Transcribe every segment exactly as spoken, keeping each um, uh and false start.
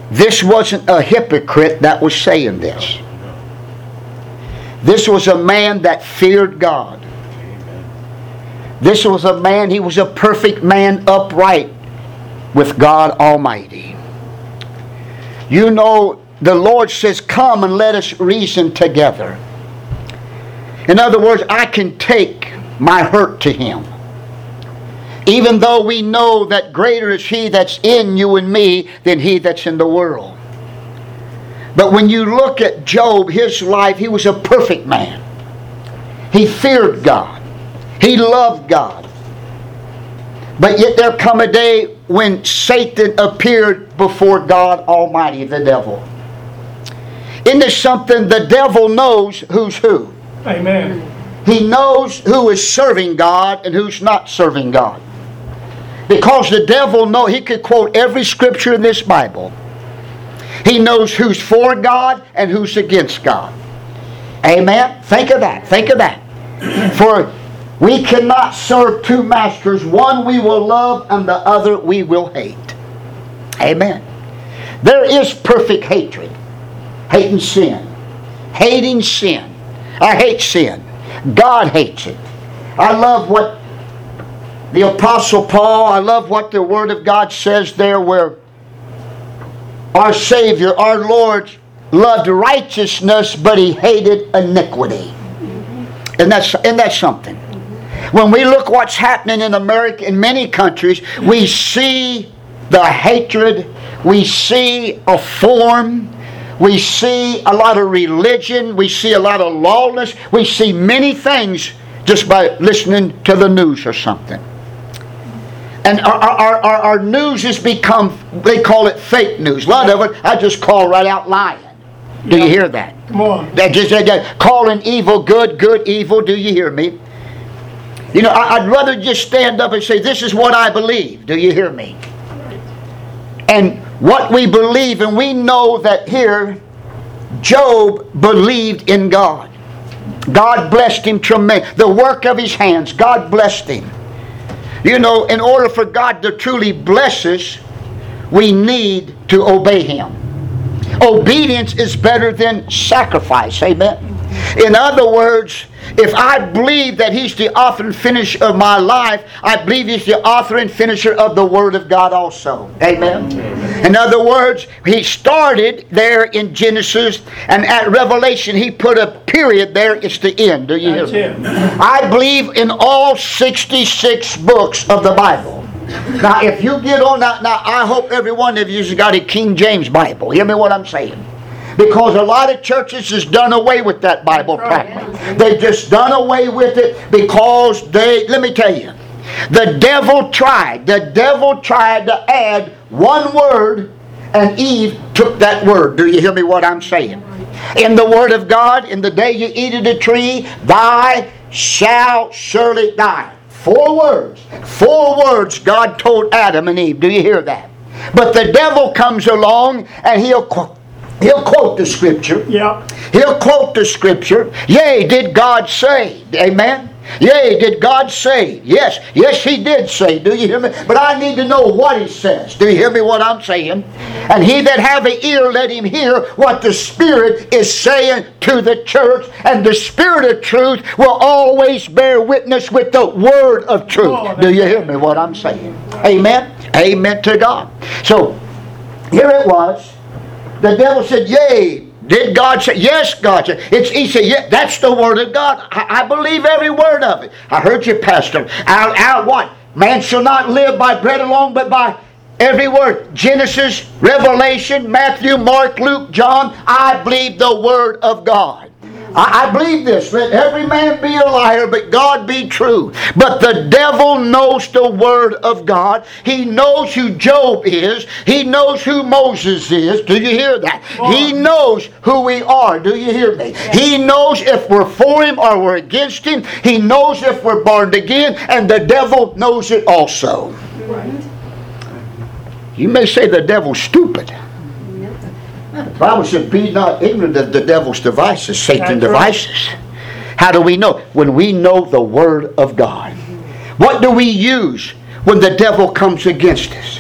This wasn't a hypocrite that was saying this. This was a man that feared God. This was a man, he was a perfect man, upright with God Almighty. You know, the Lord says, come and let us reason together. In other words, I can take my hurt to Him. Even though we know that greater is He that's in you and me than he that's in the world. But when you look at Job, his life, he was a perfect man. He feared God. He loved God. But yet there come a day when Satan appeared before God Almighty, the devil. Isn't this something? The devil knows who's who. Amen. He knows who is serving God and who's not serving God. Because the devil knows, he could quote every scripture in this Bible. He knows who's for God and who's against God. Amen? Think of that. Think of that. For we cannot serve two masters. One we will love and the other we will hate. Amen. There is perfect hatred. Hating sin. Hating sin. I hate sin. God hates it. I love what the Apostle Paul, I love what the Word of God says there, where our Savior, our Lord, loved righteousness, but He hated iniquity. And that's, and that's something. When we look what's happening in America, in many countries, we see the hatred, we see a form, we see a lot of religion, we see a lot of lawlessness, we see many things just by listening to the news or something. And our, our, our, our news has become, they call it fake news. A lot of it, I just call right out lying. Do you hear that? Come on. They just they, they, calling evil good, good evil. Do you hear me? You know, I, I'd rather just stand up and say, this is what I believe. Do you hear me? And what we believe, and we know that here, Job believed in God. God blessed him tremendously. The work of his hands, God blessed him. You know, in order for God to truly bless us, we need to obey Him. Obedience is better than sacrifice. Amen. In other words, if I believe that He's the author and finisher of my life, I believe He's the author and finisher of the Word of God also. Amen. Amen. In other words, He started there in Genesis, and at Revelation He put a period there. It's the end. Do you hear me? I believe in all sixty-six books of the Bible. Now, if you get on that, now I hope every one of you has got a King James Bible. Hear me what I'm saying? Because a lot of churches has done away with that Bible practically. They've just done away with it because they, let me tell you, the devil tried. The devil tried to add one word, and Eve took that word. Do you hear me what I'm saying? In the Word of God, in the day you eat of the tree, thou shalt surely die. Four words. Four words God told Adam and Eve. Do you hear that? But the devil comes along and he'll He'll quote the Scripture. Yeah. He'll quote the Scripture. Yea, did God say? Amen. Yea, did God say? Yes. Yes, He did say. Do you hear me? But I need to know what He says. Do you hear me what I'm saying? And he that have an ear, let him hear what the Spirit is saying to the church. And the Spirit of truth will always bear witness with the Word of truth. Oh, do you hear me what I'm saying? Amen. Amen to God. So, here it was. The devil said, yea, did God say? Yes, God said. It's, he said, yeah, that's the Word of God. I, I believe every word of it. I heard you, Pastor. Out, out what? Man shall not live by bread alone, but by every word. Genesis, Revelation, Matthew, Mark, Luke, John. I believe the Word of God. I, I believe this. Let every man be a liar, but God be true. But the devil knows the Word of God. He knows who Job is. He knows who Moses is. Do you hear that? He knows who we are. Do you hear me? He knows if we're for Him or we're against Him. He knows if we're born again. And the devil knows it also. Right. You may say the devil's stupid. The Bible said, be not ignorant of the devil's devices, Satan's devices. How do we know? When we know the Word of God. What do we use when the devil comes against us?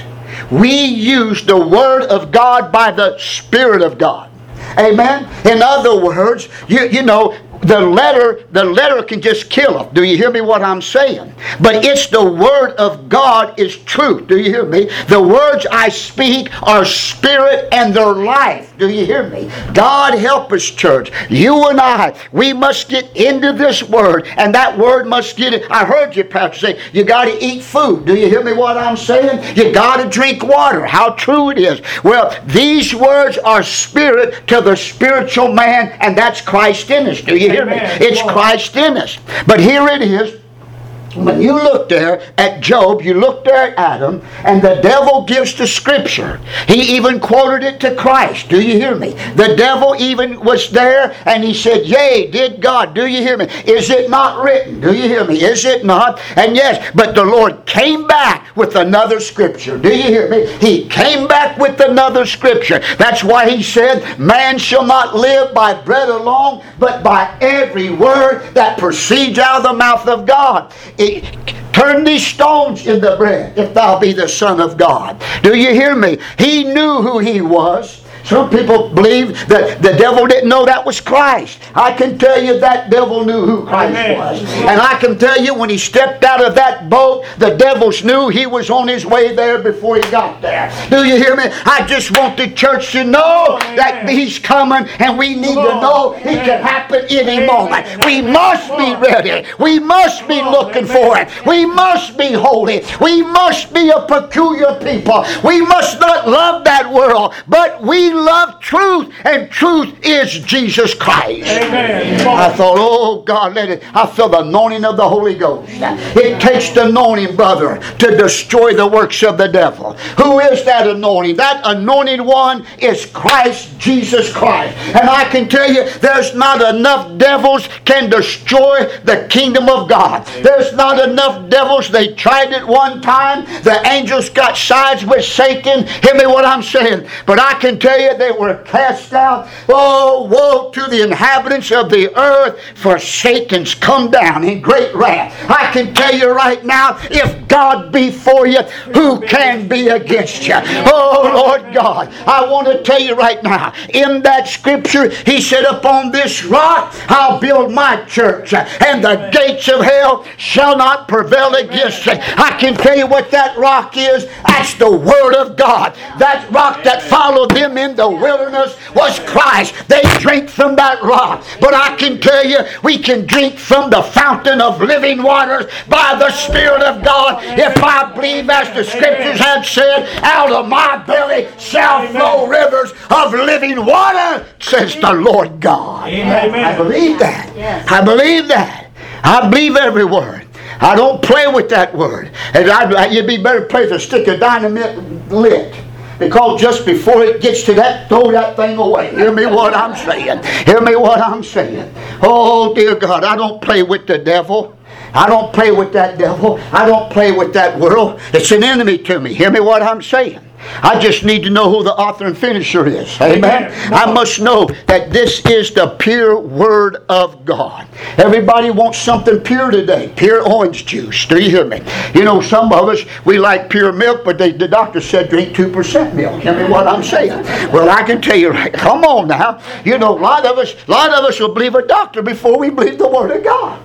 we use the Word of God by the Spirit of God. Amen? In other words, you, you know, the letter, the letter can just kill us. Do you hear me what I'm saying? But it's the Word of God is truth. Do you hear me? The words I speak are spirit and they're life. Do you hear me? God help us, church. You and I, we must get into this Word, and that Word must get it. I heard you, Pastor, say, you got to eat food. Do you hear me what I'm saying? You got to drink water. How true it is. Well, these words are spirit to the spiritual man, and that's Christ in us. Do you hear me? It's Christ in us. But here it is. When you look there at Job, you look there at Adam, and the devil gives the Scripture. He even quoted it to Christ. Do you hear me? The devil even was there, and he said, yea, did God. Do you hear me? Is it not written? Do you hear me? Is it not? And yes, but the Lord came back with another Scripture. Do you hear me? He came back with another Scripture. That's why he said, man shall not live by bread alone, but by every word that proceeds out of the mouth of God. It, turn these stones into bread if thou be the Son of God. Do you hear me? He knew who he was. Some people believe that the devil didn't know that was Christ. I can tell you that devil knew who Christ Amen. was. And I can tell you when he stepped out of that boat, the devils knew he was on his way there before he got there. Do you hear me? I just want the church to know Amen. that he's coming, and we need to know it can happen any moment. We must be ready. We must be looking for it. We must be holy. We must be a peculiar people. We must not love that world, but we love truth, and truth is Jesus Christ. Amen. I thought, oh God, let it. I feel the anointing of the Holy Ghost. It takes the anointing, brother, to destroy the works of the devil. Who is that anointing? That anointed one is Christ Jesus Christ. And I can tell you, there's not enough devils can destroy the kingdom of God. There's not enough devils. They tried it one time. The angels got sides with Satan. Hear me what I'm saying? But I can tell you, they were cast out. Oh, woe to the inhabitants of the earth, for Satan's come down in great wrath. I can tell you right now, if God be for you, who can be against you? Oh, Lord God, I want to tell you right now, in that scripture, he said, upon this rock I'll build my church, and the gates of hell shall not prevail against it. I can tell you what that rock is. That's the Word of God. That rock that followed them in the wilderness was Christ. They drank from that rock. But I can tell you, we can drink from the fountain of living waters by the Spirit of God. If I believe, as the Scriptures have said, out of my belly shall flow rivers of living water, says the Lord God. Amen. I believe that. I believe that. I believe every word. I don't play with that word. And I'd, you'd be better play with a stick of dynamite lit. Because just before it gets to that, throw that thing away. Hear me what I'm saying. Hear me what I'm saying. Oh, dear God, I don't play with the devil. I don't play with that devil. I don't play with that world. It's an enemy to me. Hear me what I'm saying. I just need to know who the author and finisher is. Amen. Amen. I must know that this is the pure Word of God. Everybody wants something pure today. Pure orange juice. Do you hear me? You know, some of us, we like pure milk, but they, the doctor said drink two percent milk. Hear me what I'm saying? Well, I can tell you right. Come on now. You know, a lot of us, a lot of us will believe a doctor before we believe the Word of God.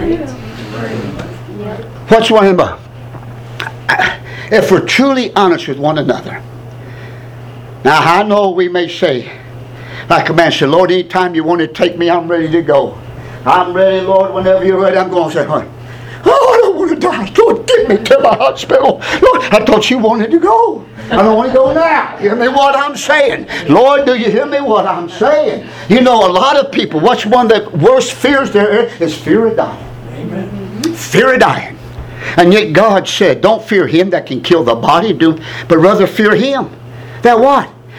What's one about? If we're truly honest with one another. Now, I know we may say, like a man said, Lord, anytime you want to take me, I'm ready to go. I'm ready, Lord, whenever you're ready, I'm going to say, oh, I don't want to die. Lord, get me to the hospital. Lord, I thought you wanted to go. I don't want to go now. Hear me what I'm saying. Lord, do you hear me what I'm saying? You know, a lot of people, what's one of the worst fears there is fear of dying. Amen. Fear of dying. And yet God said, don't fear him that can kill the body, do, but rather fear him. That what?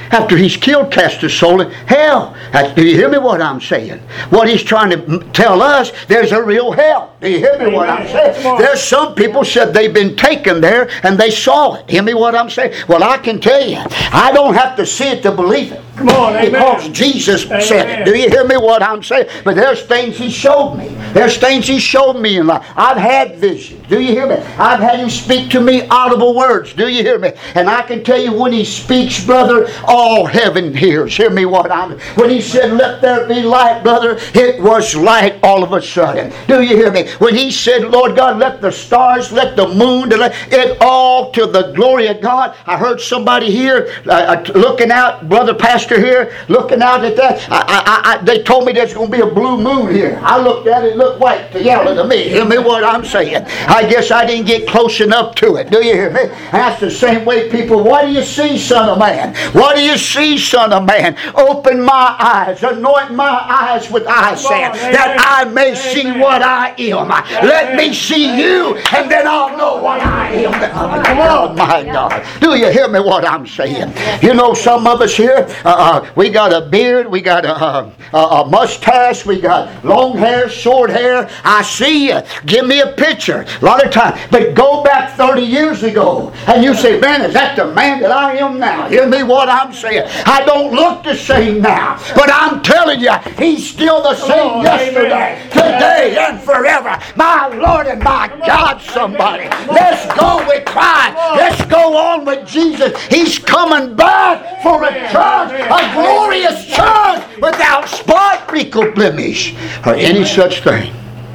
after he's killed, cast his soul in hell. That's, do you hear me what I'm saying? What he's trying to tell us, there's a real hell. Do you hear me Amen. What I'm saying? There's some people said they've been taken there and they saw it. Hear me what I'm saying? Well, I can tell you, I don't have to see it to believe it. Come on, because amen. Jesus Amen. said it. Do you hear me what I'm saying? But there's things he showed me. There's things he showed me in life. I've had visions. Do you hear me? I've had him speak to me audible words. Do you hear me? And I can tell you when he speaks, brother, all heaven hears. Hear me what I'm... When he said, let there be light, brother, it was light all of a sudden. Do you hear me? When he said, Lord God, let the stars, let the moon, let it all to the glory of God. I heard somebody here uh, looking out, brother pastor here, looking out at that. I, I, I, they told me there's going to be a blue moon here. I looked at it, it looked white to yellow to me. Hear me what I'm saying? I guess I didn't get close enough to it. Do you hear me? That's the same way people, what do you see, son of man? What do you see, son of man? Open my eyes, anoint my eyes with eye sand, that I may see what I am. Let me see you, and then I'll know what I am. Come on, my God. Do you hear me what I'm saying? You know, some of us here, uh, uh, we got a beard, we got a, a, a mustache, we got long hair, short hair. I see you. Give me a picture. A lot of times. But go back thirty years ago, and you say, man, is that the man that I am now? Hear me what I'm saying? I don't look the same now, but I'm telling you, he's still the same oh, yesterday, amen. Today, and forever. My Lord and my God, somebody. Let's go with Christ. Let's go on with Jesus. He's coming back for a church, a glorious church, without spot, wrinkle, blemish, or any such thing.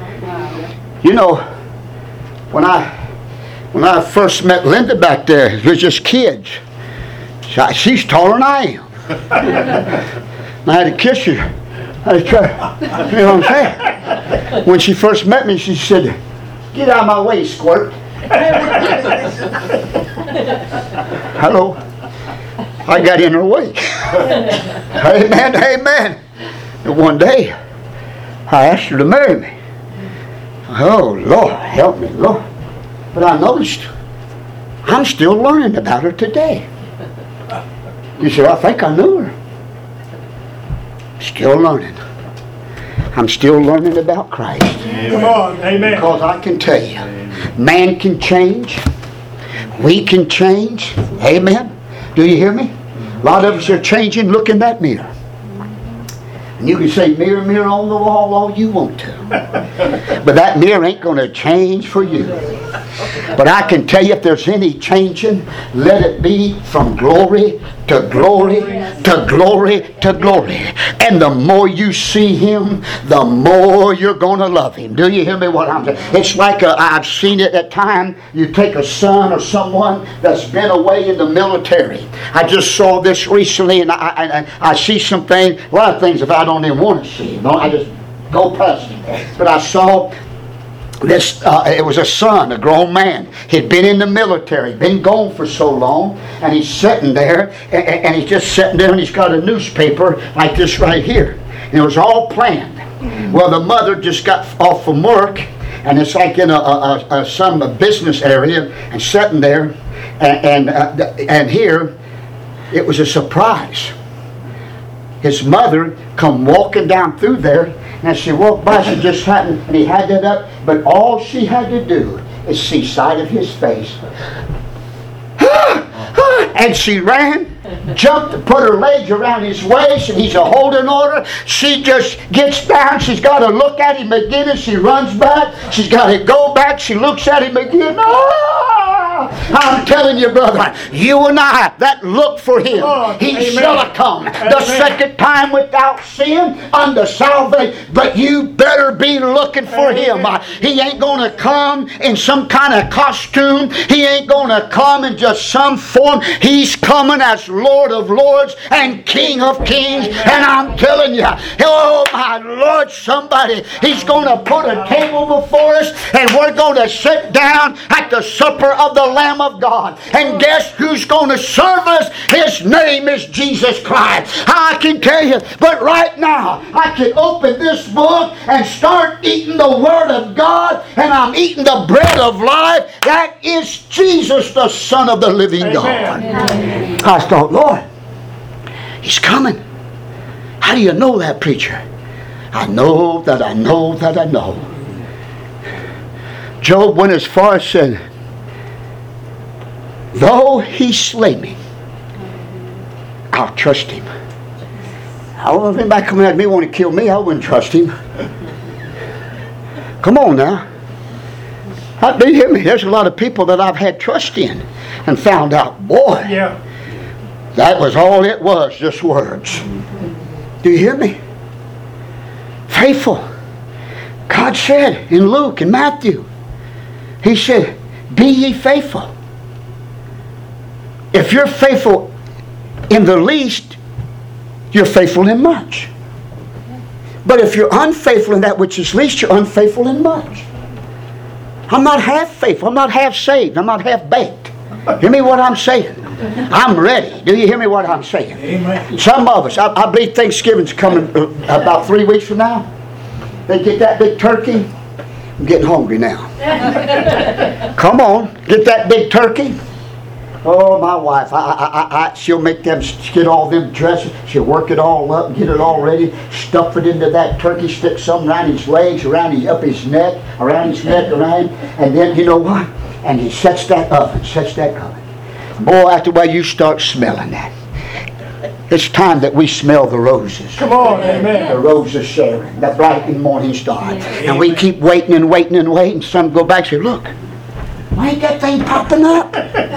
You know, when I when I first met Linda back there, we were just kids. She's taller than I am. I had to kiss her. I had to try, you know what I'm saying? When she first met me, she said, "Get out of my way, squirt." Hello. I got in her way. Amen, amen. And one day, I asked her to marry me. Oh, Lord, help me, Lord. But I noticed, I'm still learning about her today. You said, I think I knew her. Still learning. I'm still learning about Christ. Come on, amen. Because I can tell you, man can change. We can change. Amen. Do you hear me? A lot of us are changing. Look in that mirror. And you can say, mirror, mirror on the wall all you want to. But that mirror ain't going to change for you. But I can tell you, if there's any changing, let it be from glory to glory to glory to glory. And the more you see him, the more you're going to love him. Do you hear me what I'm saying? It's like a, I've seen it at times. You take a son or someone that's been away in the military. I just saw this recently, and I, I, I see some things, a lot of things if I don't even want to see them. I just go past them. But I saw this, uh, it was a son, a grown man. He'd been in the military, been gone for so long, and he's sitting there, and, and he's just sitting there, and he's got a newspaper like this right here. And it was all planned. Well, the mother just got off from work, and it's like in a, a, a some a business area, and sitting there, and and, uh, and here, it was a surprise. His mother come walking down through there, and as she walked by, she just happened, and he had that up, but all she had to do is see sight of his face. And she ran, jumped, put her legs around his waist, and he's a holding order. She just gets down, she's got to look at him again, and she runs back. She's got to go back, she looks at him again. Ah! I'm telling you, brother, you and I, that look for him, oh, he amen. Shall come amen. The second time without sin unto salvation. But you better be looking for amen. Him. Uh, he ain't going to come in some kind of costume. He ain't going to come in just some form. He's coming as Lord of Lords and King of Kings. Amen. And I'm telling you, oh my Lord, somebody, he's going to put a table before us, and we're going to sit down at the supper of the Lamb of God. And guess who's going to serve us? His name is Jesus Christ. I can tell you, but right now, I can open this book and start eating the Word of God, and I'm eating the bread of life. That is Jesus, the Son of the living God. Amen. I thought, Lord, He's coming. How do you know that, preacher? I know that I know that I know. Job went as far as said, though he slay me, I'll trust him. I don't know if anybody coming at me want to kill me, I wouldn't trust him. Come on now. How do you hear me? There's a lot of people that I've had trust in and found out, boy, Yeah. that was all it was, just words. Do you hear me? Faithful. God said in Luke and Matthew, He said, be ye faithful. If you're faithful in the least, you're faithful in much. But if you're unfaithful in that which is least, you're unfaithful in much. I'm not half faithful. I'm not half saved. I'm not half baked. Hear me what I'm saying? I'm ready. Do you hear me what I'm saying? Amen. Some of us, I, I believe Thanksgiving's coming uh, about three weeks from now. They get that big turkey. I'm getting hungry now. Come on, get that big turkey. Oh, my wife, I, I, I, I, she'll make them, get all them dresses. She'll work it all up, get it all ready, stuff it into that turkey, stick something around his legs, around his, up his neck, around his neck, around him. And then, you know what? And he sets that oven, sets that oven. Boy, after a while, you start smelling that. It's time that we smell the roses. Come on, amen. The rose of Sharon, the bright and morning star. And we keep waiting and waiting and waiting. Some go back and say, look, why ain't that thing popping up?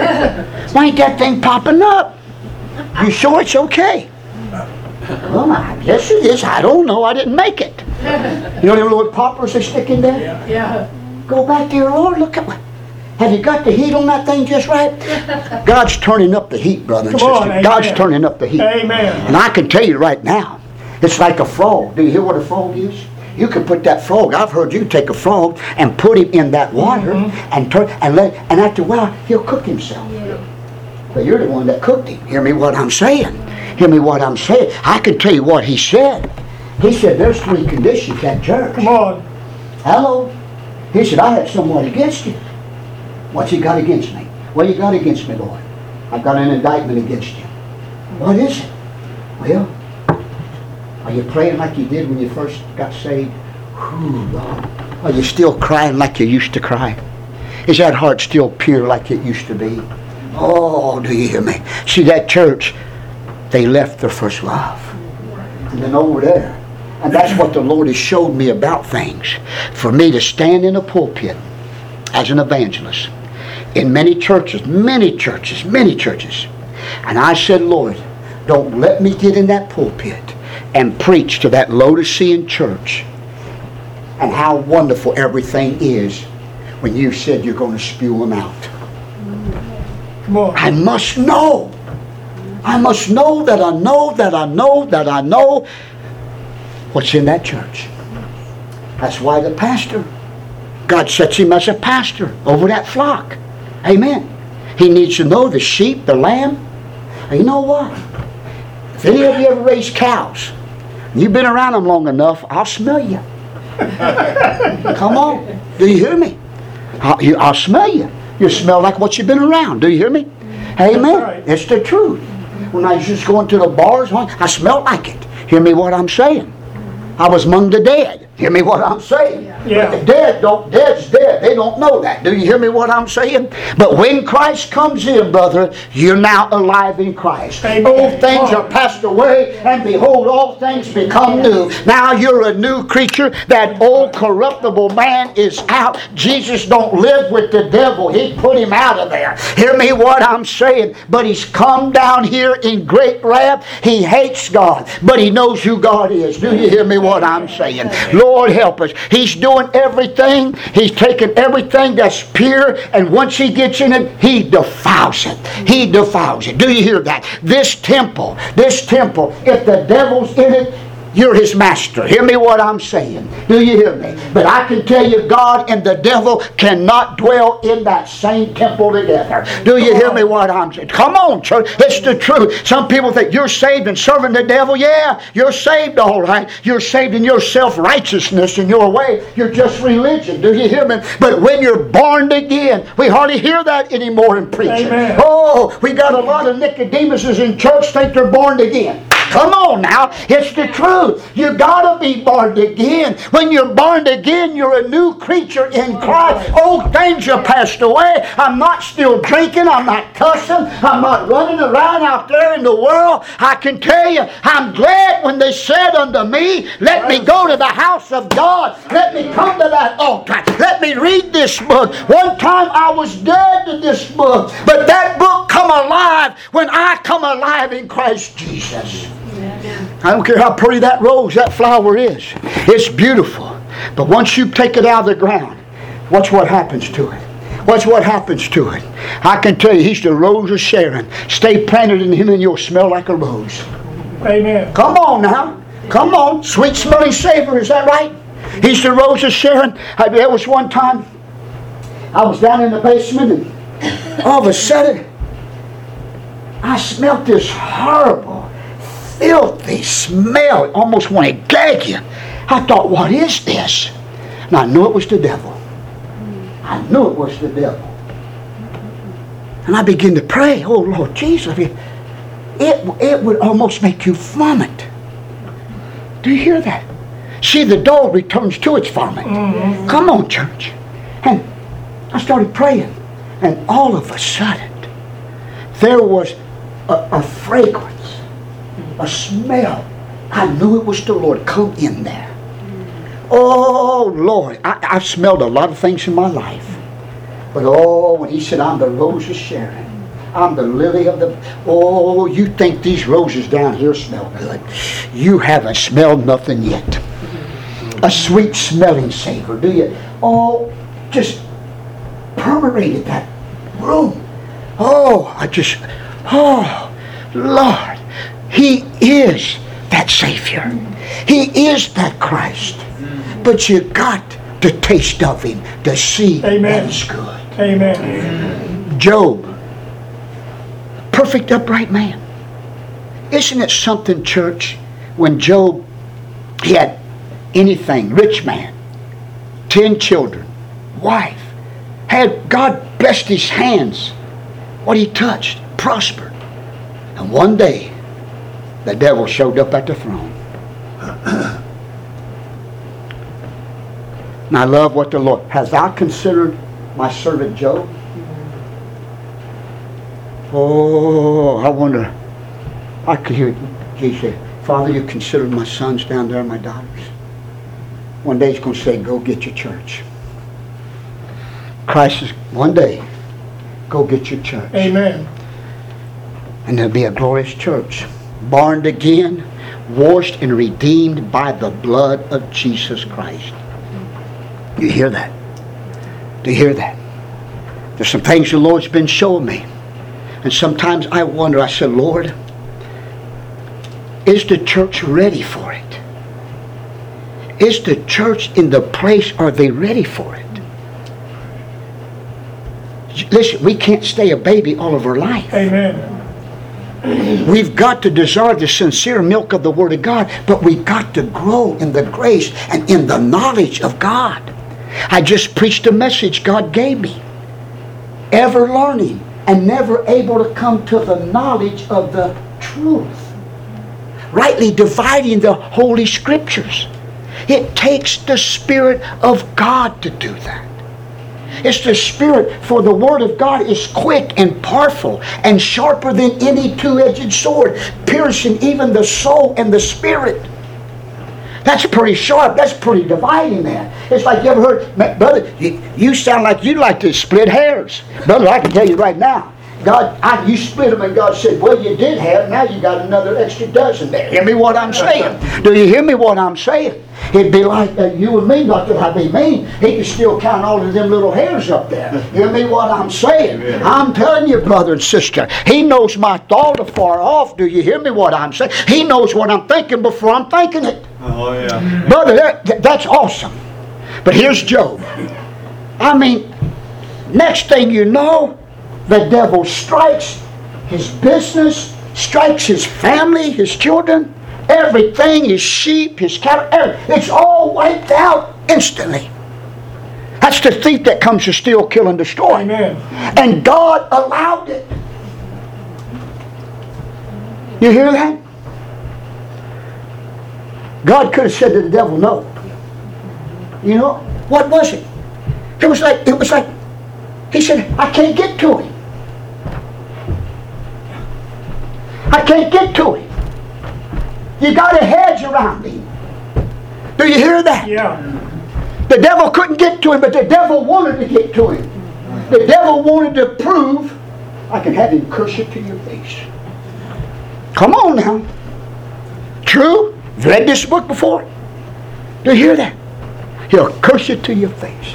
Why ain't that thing popping up? You sure it's okay? Well, I guess it is. I don't know. I didn't make it. You know them little poppers they stick in there? Yeah. Go back there, Lord. Look at what. Have you got the heat on that thing just right? God's turning up the heat, brother and Come on, sister. amen. God's turning up the heat. Amen. And I can tell you right now, it's like a frog. Do you hear what a frog is? You can put that frog. I've heard you take a frog and put him in that water mm-hmm. and turn and let. And after a while, he'll cook himself. Yeah. But you're the one that cooked him. Hear me what I'm saying? Hear me what I'm saying? I can tell you what he said. He said, "There's three conditions at church." Come on. Hello. He said, "I have someone against you." What's he got against me? What you got against me, Lord? I've got an indictment against you. What is it? Well, are you praying like you did when you first got saved? Whew, Lord. Are you still crying like you used to cry? Is that heart still pure like it used to be? Oh, do you hear me? See, that church, they left their first love. And then over there, and that's what the Lord has showed me about things. For me to stand in a pulpit as an evangelist in many churches, many churches, many churches. And I said, Lord, don't let me get in that pulpit and preach to that Laodicean church and how wonderful everything is when you said you're going to spew them out. Come on. I must know. I must know that I know that I know that I know what's in that church. That's why the pastor, God sets him as a pastor over that flock. Amen. He needs to know the sheep, the lamb. And you know what? If any of you ever raised cows, and you've been around them long enough, I'll smell you. Come on. Do you hear me? I'll, you, I'll smell you. You smell like what you've been around. Do you hear me? Amen. Right. It's the truth. When I was just going to the bars, I smelled like it. Hear me what I'm saying? I was among the dead. Hear me what I'm saying? Yeah. But the dead don't, dead's dead. They don't know that. Do you hear me what I'm saying? But when Christ comes in, brother, you're now alive in Christ. Amen. Old things are passed away, and behold, all things become new. Now you're a new creature. That old corruptible man is out. Jesus don't live with the devil. He put him out of there. Hear me what I'm saying? But he's come down here in great wrath. He hates God, but he knows who God is. Do you hear me what I'm saying? Lord help us. He's doing everything. He's taking everything that's pure, and once he gets in it, he defiles it. He defiles it. Do you hear that? This temple, this temple, if the devil's in it, you're his master. Hear me what I'm saying? Do you hear me? But I can tell you, God and the devil cannot dwell in that same temple together. Do you hear me what I'm saying? Come on, church. It's the truth. Some people think you're saved and serving the devil. Yeah, you're saved all right. You're saved in your self-righteousness in your way. You're just religion. Do you hear me? But when you're born again, we hardly hear that anymore in preaching. Amen. Oh, we got a lot of Nicodemuses in church think they're born again. Come on now. It's the truth. You got to be born again. When you're born again, you're a new creature in Christ. Old things are passed away. I'm not still drinking. I'm not cussing. I'm not running around out there in the world. I can tell you, I'm glad when they said unto me, let me go to the house of God. Let me come to that altar. Let me read this book. One time I was dead to this book, but that book come alive when I come alive in Christ Jesus. I don't care how pretty that rose, that flower is. It's beautiful. But once you take it out of the ground, watch what happens to it. Watch what happens to it. I can tell you, he's the rose of Sharon. Stay planted in him and you'll smell like a rose. Amen. Come on now. Come on. Sweet smelling savor, is that right? He's the rose of Sharon. I, there was one time I was down in the basement and all of a sudden I smelled this horrible, filthy smell. It almost wanted to gag you. I thought, what is this? And I knew it was the devil. I knew it was the devil. And I began to pray, oh Lord Jesus, it, it would almost make you vomit. Do you hear that? See, the dog returns to its vomit. Mm-hmm. Come on, church. And I started praying. And all of a sudden, there was a, a fragrance, a smell. I knew it was the Lord. Come in there. Oh, Lord. I, I've smelled a lot of things in my life. But oh, when he said, I'm the rose of Sharon. I'm the lily of the... Oh, you think these roses down here smell good. You haven't smelled nothing yet. A sweet smelling savor, do you? Oh, just permeated that room. Oh, I just... Oh, Lord. He is that Savior. He is that Christ. But you got to taste of Him to see Amen. That He's good. Amen. Job. Perfect upright man. Isn't it something, church, when Job, he had anything, rich man, ten children, wife, had God blessed his hands, what he touched prospered. And one day, the devil showed up at the throne. And I love what the Lord, has thou considered my servant Job? Oh, I wonder, I could hear Jesus say, Father, you considered my sons down there, my daughters. One day he's going to say, go get your church. Christ is, one day, go get your church. Amen. And there'll be a glorious church. Born again, washed and redeemed by the blood of Jesus Christ. You hear that? Do you hear that? There's some things the Lord's been showing me. And sometimes I wonder, I said, Lord, is the church ready for it? Is the church in the place, are they ready for it? Listen, we can't stay a baby all of our life. Amen. We've got to desire the sincere milk of the Word of God, but we've got to grow in the grace and in the knowledge of God. I just preached a message God gave me. Ever learning and never able to come to the knowledge of the truth. Rightly dividing the Holy Scriptures. It takes the Spirit of God to do that. It's the Spirit, for the Word of God is quick and powerful and sharper than any two-edged sword, piercing even the soul and the spirit. That's pretty sharp. That's pretty dividing there. It's like, you ever heard, brother, you, you sound like you like to split hairs. Brother, I can tell you right now, God, I, you split them and God said, well, you did have, now you got another extra dozen there. Hear me what I'm saying? Do you hear me what I'm saying? It'd be like uh, you and me, not that I be mean. He can still count all of them little hairs up there. Hear me what I'm saying? Amen. I'm telling you, brother and sister, He knows my thought afar off. Do you hear me what I'm saying? He knows what I'm thinking before I'm thinking it. Oh, yeah. Brother, that, that's awesome. But here's Job. I mean, next thing you know, the devil strikes his business, strikes his family, his children, everything, his sheep, his cattle, everything. It's all wiped out instantly. That's the thief that comes to steal, kill, and destroy. Amen. And God allowed it. You hear that? God could have said to the devil, no. You know, what was it? It was like, it was like, he said, I can't get to him. I can't get to him. You got a hedge around him. Do you hear that? Yeah. The devil couldn't get to him, but the devil wanted to get to him. The devil wanted to prove, I can have him curse you to your face. Come on now. True? You've read this book before? Do you hear that? He'll curse you to your face.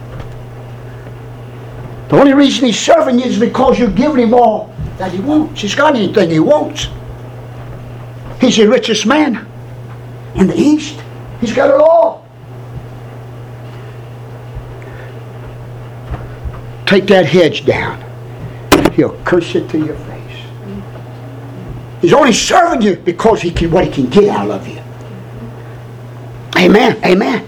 The only reason he's serving you is because you're giving him all that he wants. He's got anything he wants. He's the richest man in the East. He's got it all. Take that hedge down. He'll curse it to your face. He's only serving you because he can what he can get out of you. Amen. Amen.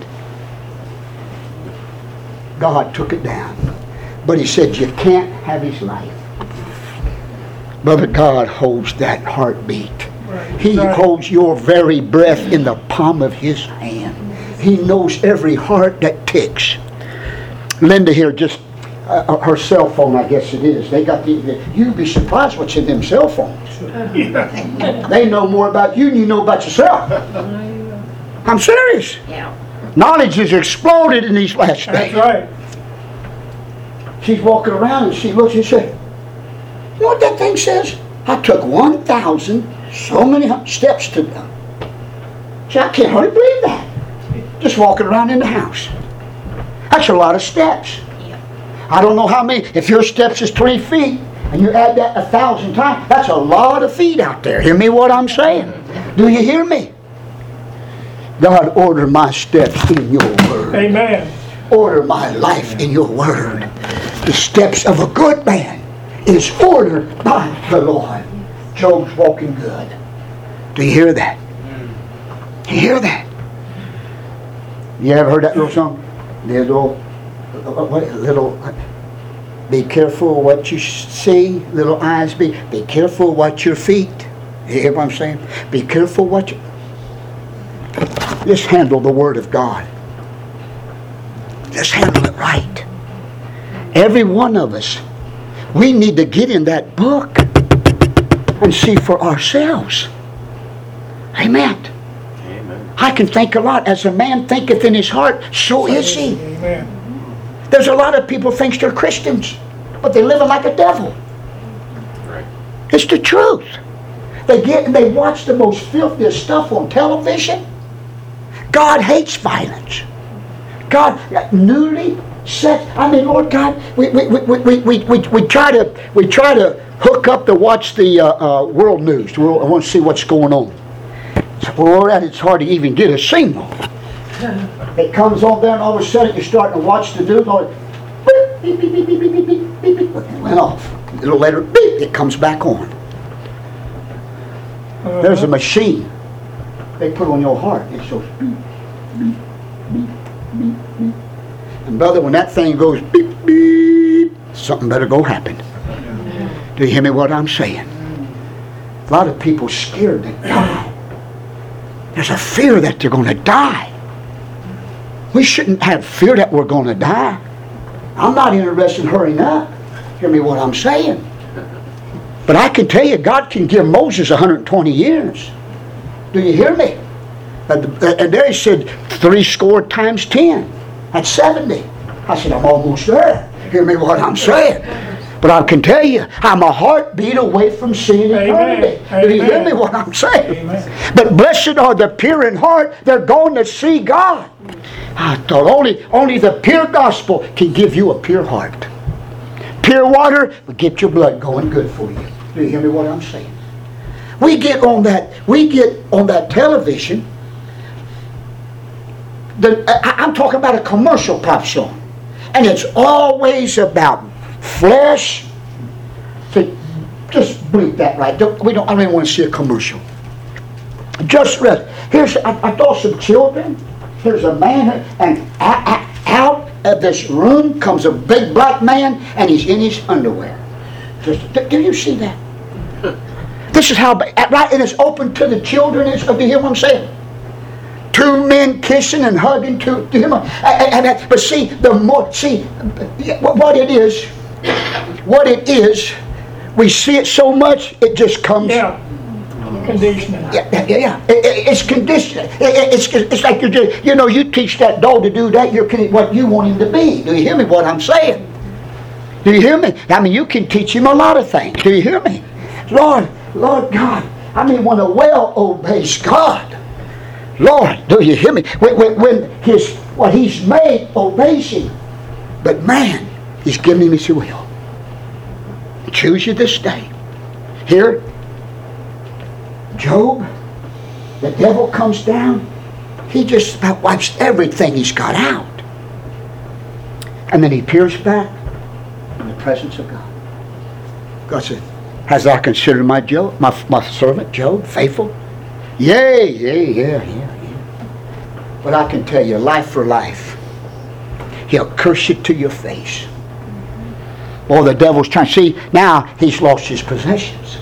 God took it down. But he said you can't have his life. Brother, God holds that heartbeat. He holds your very breath in the palm of his hand. He knows every heart that ticks. Linda here just Uh, her cell phone, I guess it is. They got the, the. You'd be surprised what's in them cell phones. They know more about you than you know about yourself. I'm serious. Yeah. Knowledge has exploded in these last days. That's right. She's walking around and she looks and says, "You know what that thing says? I took one thousand so many steps to them." She said, "I can't hardly believe that. Just walking around in the house. That's a lot of steps." I don't know how many, if your steps is twenty feet, and you add that a thousand times, that's a lot of feet out there. Hear me what I'm saying? Do you hear me? God, order my steps in your word. Amen. Order my life in your word. The steps of a good man is ordered by the Lord. Job's walking good. Do you hear that? Do you hear that? You ever heard that little song? Little What, little, be careful what you see, little eyes, be be careful what your feet. You hear what I'm saying? Be careful what you. Just handle the Word of God. Just handle it right. Every one of us, we need to get in that book and see for ourselves. Amen. Amen. I can think a lot. As a man thinketh in his heart, so is he. Amen. There's a lot of people think they're Christians, but they're living like a devil. Right. It's the truth. They get and they watch the most filthiest stuff on television. God hates violence. God, newly set. I mean, Lord God, we we we we we, we, we try to we try to hook up to watch the uh, uh, world news. I want to see what's going on. So, Lord, it's hard to even get a signal. It comes on there and all of a sudden you're starting to watch the news. Beep, beep, beep, beep, beep, beep, beep, beep, beep. It went off. A little later, beep, it comes back on. Uh-huh. There's a machine they put on your heart. It goes beep, beep, beep, beep, beep. And brother, when that thing goes beep, beep, something better go happen. Do you hear me what I'm saying? A lot of people scared to die. There's a fear that they're going to die. We shouldn't have fear that we're going to die. I'm not interested in hurrying up. Hear me what I'm saying. But I can tell you, God can give Moses one hundred twenty years. Do you hear me? And there he said, three score times ten. That's seventy. I said, I'm almost there. Hear me what I'm saying. But I can tell you, I'm a heartbeat away from seeing eternity. Amen. Do you hear Amen. me what I'm saying? Amen. But blessed are the pure in heart. They're going to see God. I thought only, only the pure gospel can give you a pure heart. Pure water will get your blood going good for you. Do you hear me what I'm saying? We get on that, we get on that television. The, I, I'm talking about a commercial pop song. And it's always about flesh. So just bleep that right. Don't, we don't. I don't even want to see a commercial. Just read. Here's. I, I saw some children. There's a man, and out, out of this room comes a big black man, and he's in his underwear. Just, do you see that? This is how right, and it's open to the children. It's, do you hear what I'm saying? two men kissing and hugging to, to him. And, and, but see, the more, see, what it is, what it is, we see it so much, it just comes. Yeah. Conditioning. Yeah, yeah, yeah. It, it, it's conditioning. It, it, it's, it's like you're just, you know, you teach that dog to do that, you're what you want him to be. Do you hear me what I'm saying? Do you hear me? I mean, you can teach him a lot of things. Do you hear me? Lord, Lord God, I mean, when a whale obeys God, Lord, do you hear me? When, when, when his, what he's made obeys him. But man, he's giving him his will. Choose you this day. Here, Job, the devil comes down. He just about wipes everything he's got out. And then he peers back in the presence of God. God said, "Has thou considered my Job, my, my servant Job faithful? Yea, yea, yeah, yeah, yeah. But I can tell you, life for life, he'll curse you to your face." Oh, the devil's trying. See, now he's lost his possessions.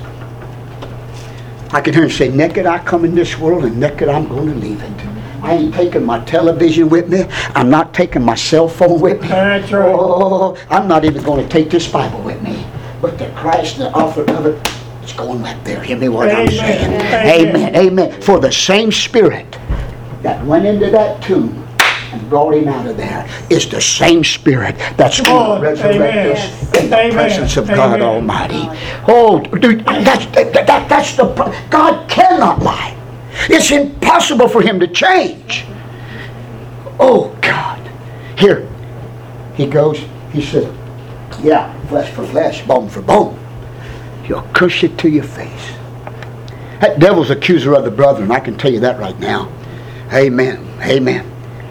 I can hear him say, "Naked I come in this world, and naked I'm going to leave it. I ain't taking my television with me. I'm not taking my cell phone with me. That's right. Oh, I'm not even going to take this Bible with me. But the Christ and the author of it, it's going back there. Hear me what Amen. I'm saying? Amen. Amen. Amen. For the same Spirit that went into that tomb and brought him out of there is the same Spirit that's going to resurrect Amen. us in the Amen. presence of God Amen. Almighty. Oh, dude, that's that, that, that's the God cannot lie. It's impossible for him to change. Oh God! Here, he goes. He said, "Yeah, flesh for flesh, bone for bone. He'll curse it to your face." That devil's accuser of the brethren. I can tell you that right now. Amen. Amen.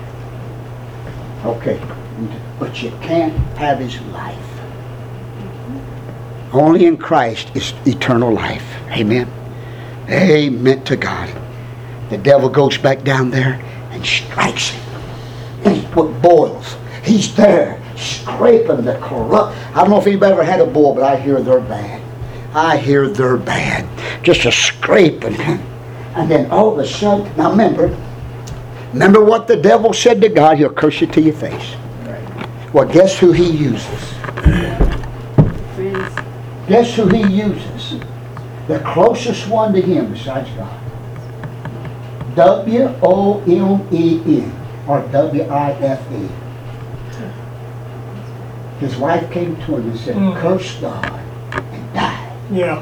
Okay, but you can't have his life. Only in Christ is eternal life. Amen. Amen to God. The devil goes back down there and strikes him. And what boils. He's there scraping the corrupt. I don't know if anybody ever had a boil, but I hear they're bad. I hear they're bad. Just a scraping. And then all of a sudden, now remember, remember what the devil said to God, he'll curse you to your face. Well, guess who he uses? Guess who he uses? The closest one to him besides God. W O M E N or W I F E. His wife came to him and said, Mm. "Curse God and die. Yeah.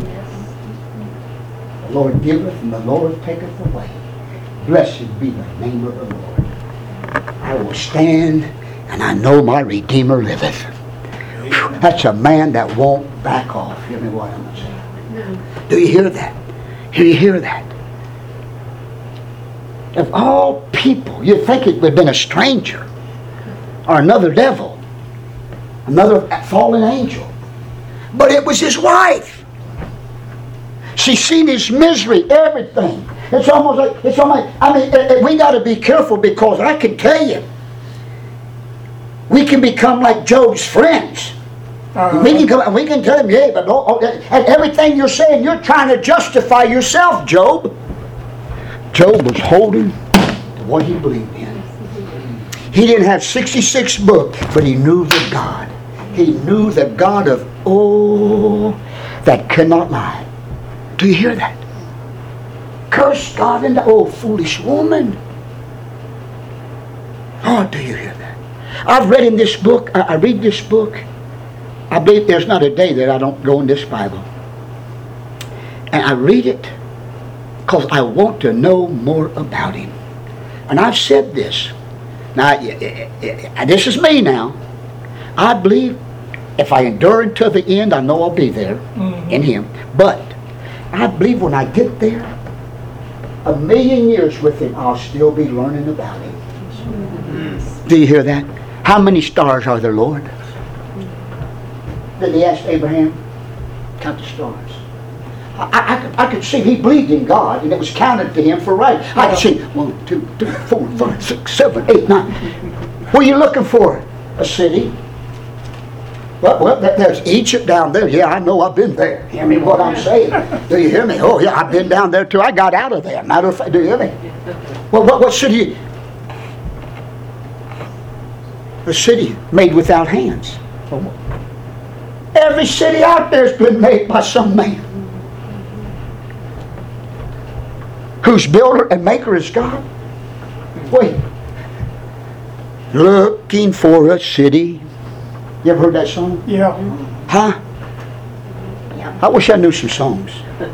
The Lord giveth and the Lord taketh away. Blessed be the name of the Lord. I will stand and I know my Redeemer liveth." Whew, that's a man that won't back off. Hear me what I'm saying. Do you hear that? Do you hear that? Of all people, you'd think it would have been a stranger or another devil, another fallen angel. But it was his wife. She seen his misery, everything. It's almost like, it's almost, I mean, it, it, we got to be careful because I can tell you, we can become like Job's friends. Uh, We can come, we can tell him, yeah, but oh, oh, and everything you're saying, you're trying to justify yourself, Job. Job was holding to what he believed in. He didn't have sixty-six books, but he knew the God. He knew the God of, oh, that cannot lie. Do you hear that? Curse God and the, oh, foolish woman. Oh, do you hear that? I've read in this book, I, I read this book. I believe there's not a day that I don't go in this Bible. And I read it because I want to know more about him. And I've said this. Now, this is me now. I believe if I endure until the end, I know I'll be there mm-hmm. in him. But I believe when I get there, a million years with him, I'll still be learning about him. Mm-hmm. Do you hear that? How many stars are there, Lord? Then he asked Abraham, count the stars. I, I, I, could, I could see he believed in God, and it was counted to him for right. I could see one, two, three, four, five, six, seven, eight, nine. What are you looking for? A city. Well, well, there's Egypt down there. Yeah, I know. I've been there. Hear me what I'm saying? Do you hear me? Oh, yeah, I've been down there too. I got out of there. Matter of fact, do you hear me? Well, what, what city? A city made without hands. Every city out there has been made by some man, whose builder and maker is God. Wait. Looking for a city. You ever heard that song? Yeah. Huh? I wish I knew some songs.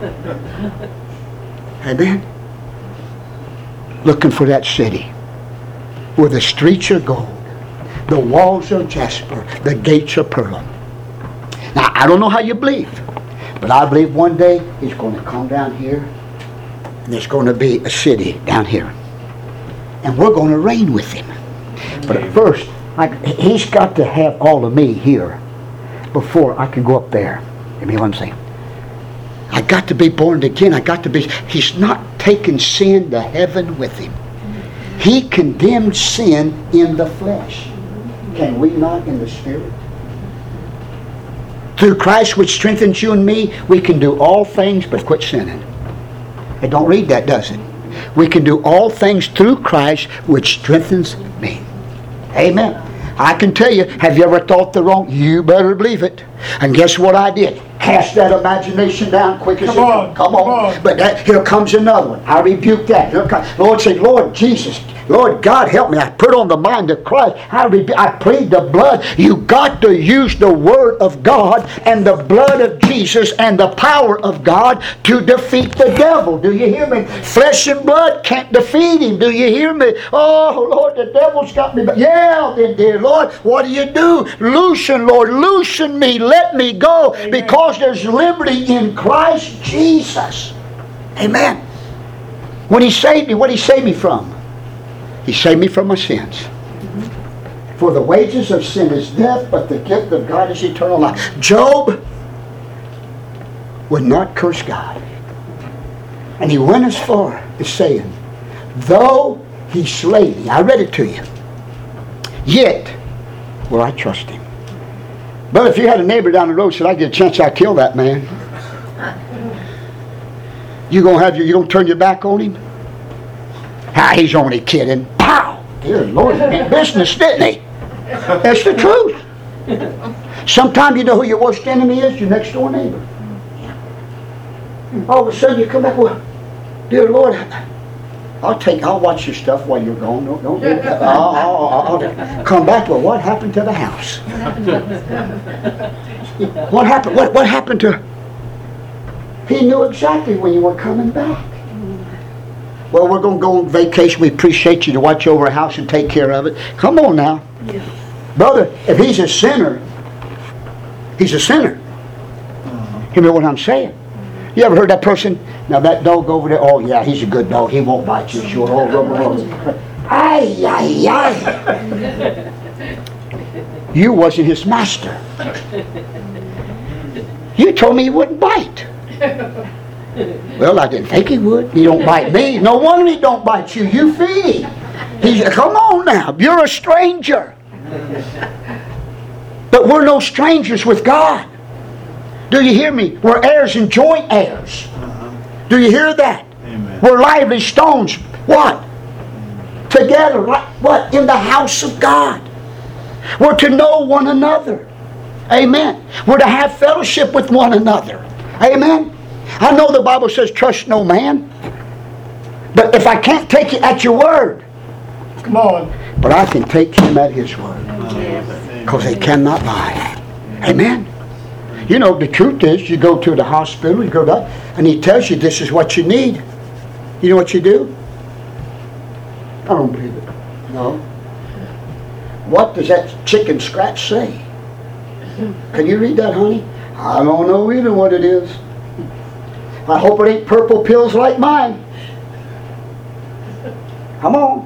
Amen? Looking for that city where the streets are gold, the walls are jasper, the gates are pearl. Now, I don't know how you believe, but I believe one day He's going to come down here and there's going to be a city down here. And we're going to reign with Him. But at first, I, He's got to have all of me here before I can go up there. You know what I'm saying? I got to be born again. I got to be... He's not taking sin to heaven with Him. He condemned sin in the flesh. Can we not in the Spirit? Through Christ which strengthens you and me, we can do all things but quit sinning. It don't read that, does it? We can do all things through Christ which strengthens me. Amen. I can tell you, have you ever thought the wrong? You better believe it. And guess what I did? Cast that imagination down quick as Come it on, could. Come come on. on. But that, here comes another one. I rebuke that. Here comes, Lord said, Lord Jesus, Lord God help me. I put on the mind of Christ. I, rebu- I plead the blood. You got to use the Word of God and the blood of Jesus and the power of God to defeat the devil. Do you hear me? Flesh and blood can't defeat him. Do you hear me? Oh, Lord, the devil's got me. But yeah, then, dear Lord, what do you do? Loosen, Lord, loosen me. Let me go. Amen. Because there's liberty in Christ Jesus. Amen. When He saved me, what did He save me from? He saved me from my sins. For the wages of sin is death, but the gift of God is eternal life. Job would not curse God. And he went as far as saying, though He slay me, I read it to you, yet will I trust Him. But if you had a neighbor down the road said, I get a chance, I'll kill that man. You gonna have your, you gonna turn your back on him? Ah, he's only kidding. Pow! Dear Lord, he meant business, didn't he? That's the truth. Sometimes you know who your worst enemy is? Your next door neighbor. All of a sudden you come back, well, dear Lord, I'll take, I'll watch your stuff while you're gone. Don't, don't do that. I'll, I'll, I'll come back. Well, what happened to the house? What happened? What, what happened to? He knew exactly when you were coming back. Well, we're going to go on vacation. We appreciate you to watch over our house and take care of it. Come on now. Yeah. Brother, if he's a sinner, he's a sinner. You know what I'm saying? You ever heard that person? Now that dog over there, oh yeah, he's a good dog. He won't bite you, sure. Oh, rubber, rubber. Ay, ay, ay. You wasn't his master. You told me he wouldn't bite. Well, I didn't think he would. He don't bite me. No wonder he don't bite you. You feed him. He's, come on now. You're a stranger. But we're no strangers with God. Do you hear me? We're heirs and joint heirs. Do you hear that? Amen. We're lively stones. What? Together. What? In the house of God. We're to know one another. Amen. We're to have fellowship with one another. Amen. I know the Bible says trust no man. But if I can't take it at your word, Come on. but I can take him at his word. Because they cannot lie. Amen. You know, the truth is, you go to the hospital, you go to, and he tells you this is what you need. You know what you do? I don't believe it. No. What does that chicken scratch say? Can you read that, honey? I don't know either what it is. I hope it ain't purple pills like mine. Come on.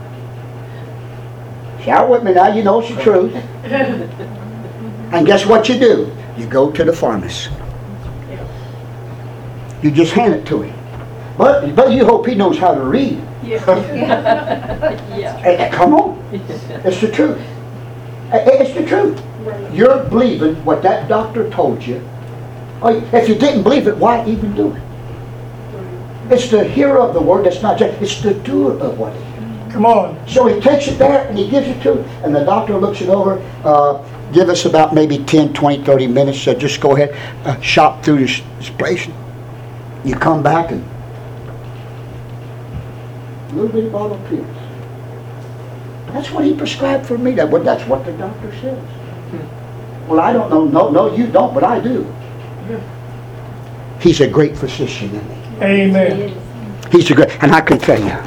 Shout with me now, you know it's the truth. And guess what you do? You go to the pharmacist. You just hand it to him. But, but you hope he knows how to read. Yeah. Hey, come on. It's the truth. Hey, It's the truth. You're believing what that doctor told you. Or if you didn't believe it, why even do it? It's the hearer of the word that's not just, it's the doer of what he hears. Come on. So he takes it there and he gives it to him, and the doctor looks it over. Uh, give us about maybe ten, twenty, thirty minutes. So just go ahead, uh, shop through this, this place. You come back and a little bitty bottle of pills. That's what he prescribed for me. That, well, that's what the doctor says. Well, I don't know. No, no, you don't, but I do. He's a great physician, isn't he? Amen. He's a great, and I can tell you,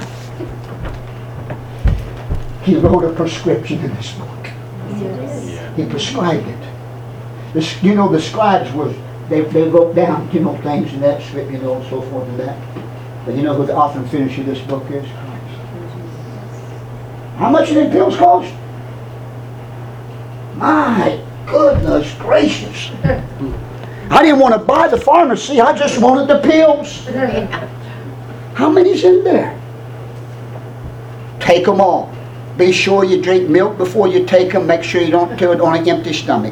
he wrote a prescription in this book. He prescribed it. This, you know, the scribes was they they wrote down, you know, things and that, you know, and so forth and that. But you know who the author and finisher of this book is? Christ. How much do the pills cost? My goodness gracious! I didn't want to buy the pharmacy. I just wanted the pills. How many's in there? Take them all. Be sure you drink milk before you take them. Make sure you don't do it on an empty stomach.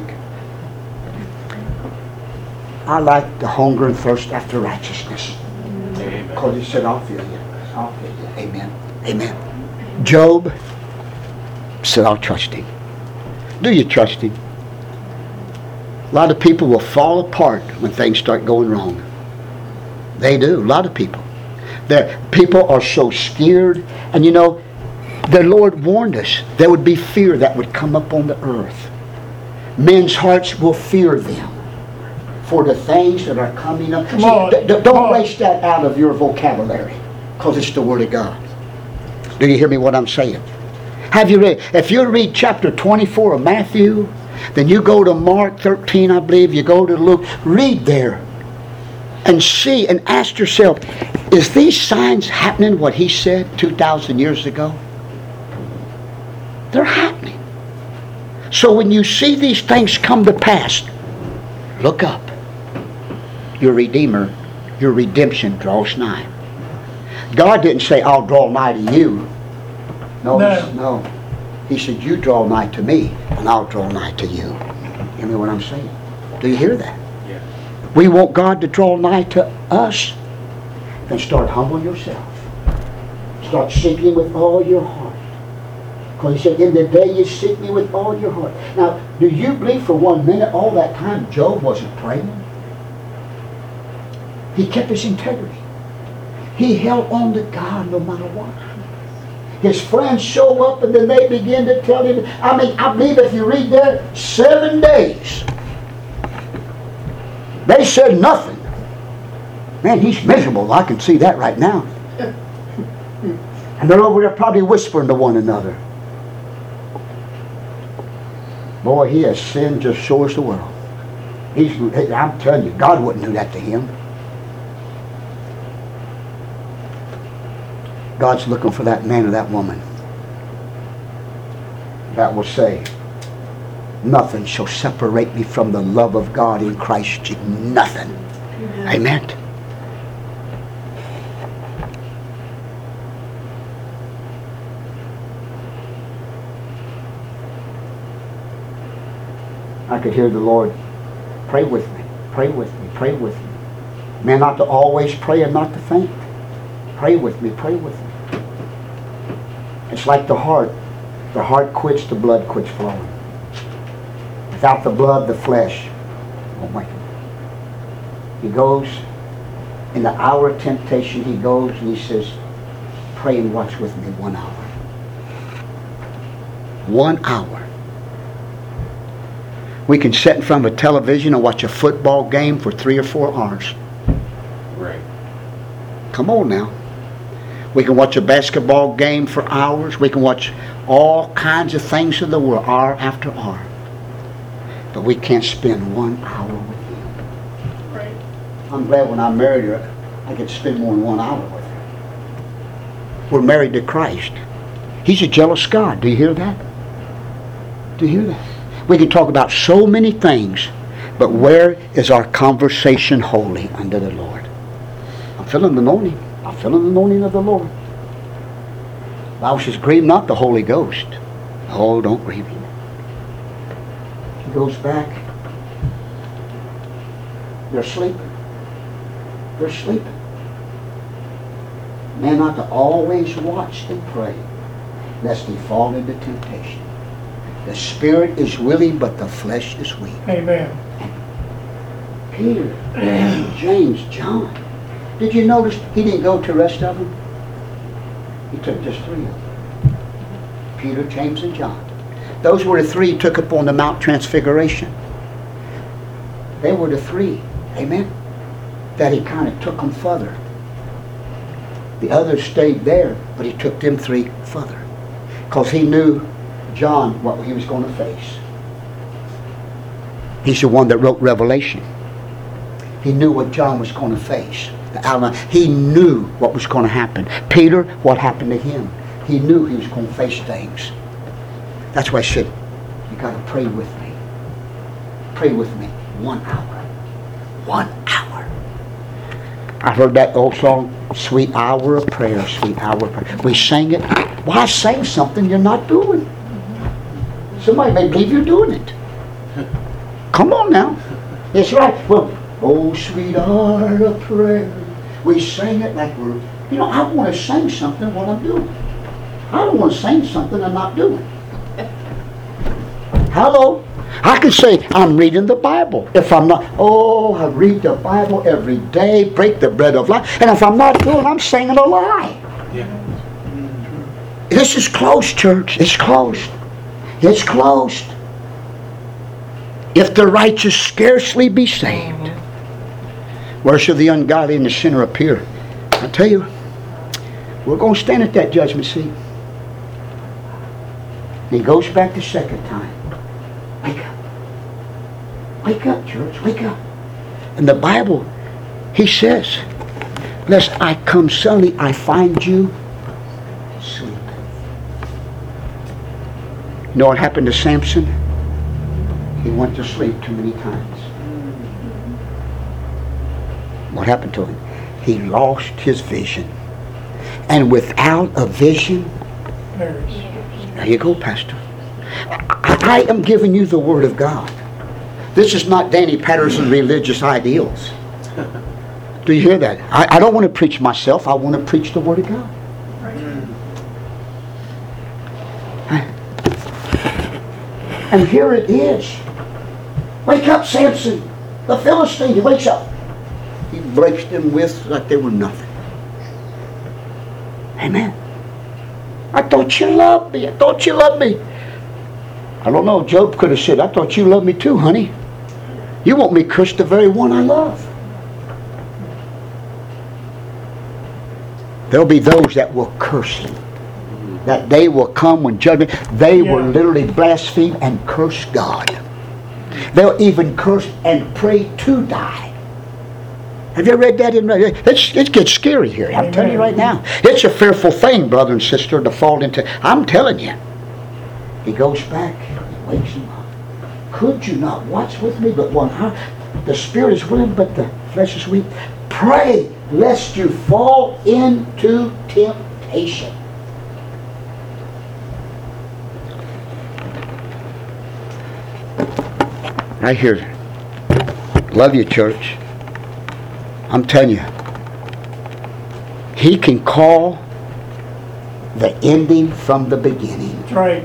I like the hunger and thirst after righteousness. Because he said, I'll fill you. I'll fill you. Amen. Amen. Job said, I'll trust him. Do you trust him? A lot of people will fall apart when things start going wrong. They do. A lot of people. Their people are so scared. And you know, the Lord warned us there would be fear that would come up on the earth. Men's hearts will fear them for the things that are coming up. Come See, on. d- d- don't Come on. waste that out of your vocabulary, because it's the Word of God. Do you hear me what I'm saying? Have you read? If you read chapter twenty-four of Matthew, then you go to Mark thirteen, I believe, you go to Luke, read there and see and ask yourself, is these signs happening what he said two thousand years ago? They're happening. So when you see these things come to pass, look up. Your Redeemer, your redemption draws nigh. God didn't say, I'll draw nigh to you. No, No. no. He said, you draw nigh to me, and I'll draw nigh to you. Hear me what I'm saying? Do you hear that? Yeah. We want God to draw nigh to us. Then start humbling yourself. Start seeking with all your heart. Because he said, in the day you seek me with all your heart. Now, do you believe for one minute all that time Job wasn't praying? He kept his integrity. He held on to God no matter what. His friends show up and then they begin to tell him, I mean, I believe if you read there, seven days. They said nothing. Man, he's miserable. I can see that right now. And they're over there probably whispering to one another. Boy, he has sinned just so as the world. He's, I'm telling you, God wouldn't do that to him. God's looking for that man or that woman that will say, nothing shall separate me from the love of God in Christ Jesus. Nothing. Amen. Amen. I could hear the Lord, pray with me, pray with me, pray with me. Man, not to always pray and not to faint. Pray with me, pray with me. It's like the heart. The heart quits, the blood quits flowing. Without the blood, the flesh won't make it. He goes, in the hour of temptation, he goes and he says, pray and watch with me one hour. One hour. We can sit in front of a television and watch a football game for three or four hours. Right. Come on now. We can watch a basketball game for hours. We can watch all kinds of things in the world, hour after hour. But we can't spend one hour with him. Right. I'm glad when I married her, I could spend more than one hour with her. We're married to Christ. He's a jealous God. Do you hear that? Do you hear that? We can talk about so many things, but where is our conversation holy under the Lord? I'm feeling the anointing. I'm feeling the anointing of the Lord. The Bible says, grieve not the Holy Ghost. Oh, don't grieve him. goes back. They're sleeping. They're sleeping. Man ought to always watch and pray, lest he fall into temptation. The spirit is willing, but the flesh is weak. Amen. Peter, James, John. Did you notice he didn't go to the rest of them? He took just three of them. Peter, James, and John. Those were the three he took up on the Mount Transfiguration. They were the three, amen, that he kind of took them further. The others stayed there, but he took them three further. Because he knew John, what he was going to face. He's the one that wrote Revelation. He knew what John was going to face. He knew what was going to happen. Peter, what happened to him? He knew he was going to face things. That's why I said, you got to pray with me. Pray with me. One hour. One hour. I heard that old song, Sweet Hour of Prayer, Sweet Hour of Prayer. We sang it. Why sing something you're not doing? Somebody may believe you're doing it. Come on now. It's right. Well, oh, sweet hour of prayer. We sing it like we're, you know, I want to sing something while I'm doing it. I don't want to sing something I'm not doing. Hello? I can say I'm reading the Bible. If I'm not, oh, I read the Bible every day, break the bread of life. And if I'm not doing, I'm singing a lie. Yeah. This is closed, church. It's closed. It's closed. If the righteous scarcely be saved, where shall the ungodly and the sinner appear? I tell you, we're going to stand at that judgment seat. He goes back the second time. Wake up. Wake up, church. Wake up. In the Bible, he says, lest I come suddenly, I find you asleep. You know what happened to Samson? He went to sleep too many times. What happened to him? He lost his vision. And without a vision, there you go, Pastor. I, I am giving you the Word of God. This is not Danny Patterson religious ideals. Do you hear that? I, I don't want to preach myself. I want to preach the Word of God. And here it is. Wake up, Samson. The Philistine. He wakes up. He breaks them with like they were nothing. Amen. I thought you loved me. I thought you loved me. I don't know. Job could have said, I thought you loved me too, honey. You want me to curse the very one I love. There'll be those that will curse him. That day will come when judgment. They yeah. will literally blaspheme and curse God. They'll even curse and pray to die. Have you read that in? It's, it gets scary here. I'm telling you right now. It's a fearful thing, brother and sister, to fall into. I'm telling you. He goes back. He wakes him up. Could you not watch with me but one hour? The spirit is willing, but the flesh is weak. Pray lest you fall into temptation. Right here. Love you, church. I'm telling you, he can call the ending from the beginning. That's right.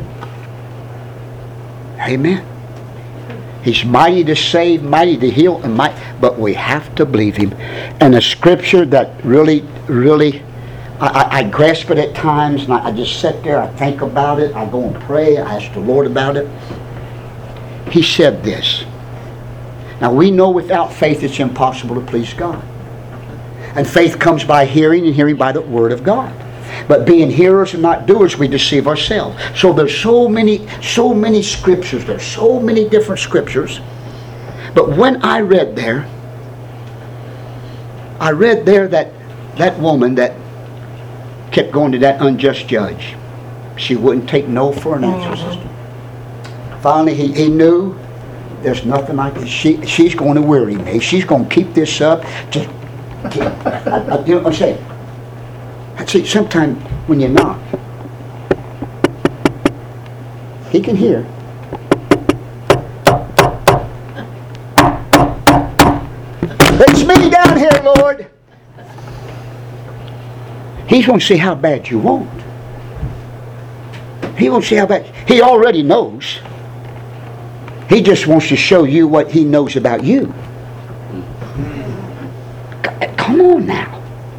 Amen. He's mighty to save, mighty to heal, and mighty, but we have to believe him. And a scripture that really, really, I, I, I grasp it at times, and I, I just sit there, I think about it, I go and pray, I ask the Lord about it. He said this. Now we know without faith it's impossible to please God. And faith comes by hearing, and hearing by the Word of God. But being hearers and not doers, we deceive ourselves. So there's so many, so many scriptures. There's so many different scriptures. But when I read there, I read there that that woman that kept going to that unjust judge, she wouldn't take no for an answer, sister. Finally, he, he knew there's nothing like this. She, she's going to weary me. She's going to keep this up. Just, keep, I, I, you know what I'm saying? See, sometimes when you knock, he can hear. He's going to see how bad you want. He won't see how bad. He already knows. He just wants to show you what he knows about you. Come on now.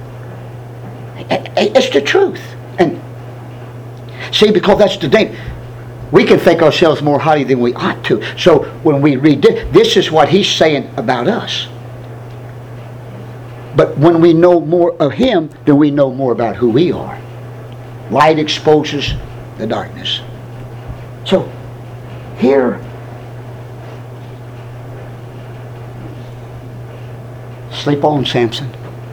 It's the truth. And see, because that's the thing. We can think ourselves more highly than we ought to. So when we read this, this is what he's saying about us. But when we know more of him, then we know more about who we are. Light exposes the darkness. So here, sleep on, Samson.